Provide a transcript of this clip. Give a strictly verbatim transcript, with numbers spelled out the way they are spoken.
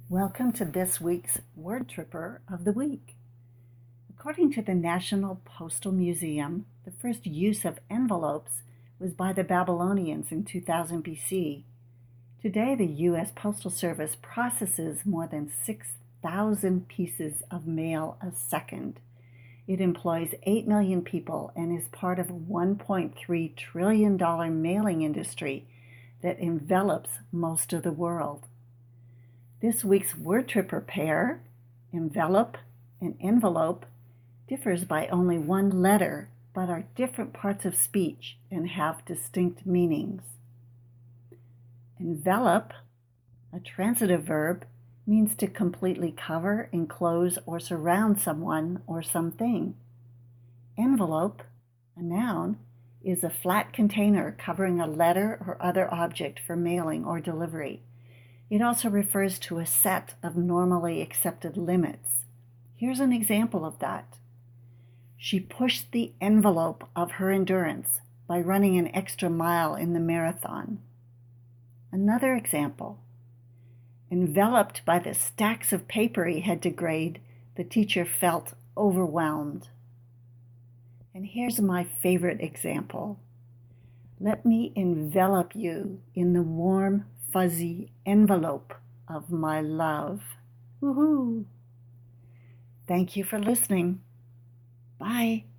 Welcome to this week's Word Tripper of the Week. According to the National Postal Museum, the first use of envelopes was by the Babylonians in two thousand B C. Today, the U S Postal Service processes more than six thousand pieces of mail a second. It employs eight million people and is part of a one point three trillion dollars mailing industry that envelops most of the world. This week's word tripper pair, envelop and envelope, differs by only one letter, but are different parts of speech and have distinct meanings. Envelop, a transitive verb, means to completely cover, enclose, or surround someone or something. Envelope, a noun, is a flat container covering a letter or other object for mailing or delivery. It also refers to a set of normally accepted limits. Here's an example of that. She pushed the envelope of her endurance by running an extra mile in the marathon. Another example. Enveloped by the stacks of paper he had to grade, the teacher felt overwhelmed. And here's my favorite example. Let me envelop you in the warm, fuzzy envelope of my love. Woohoo! Thank you for listening. Bye.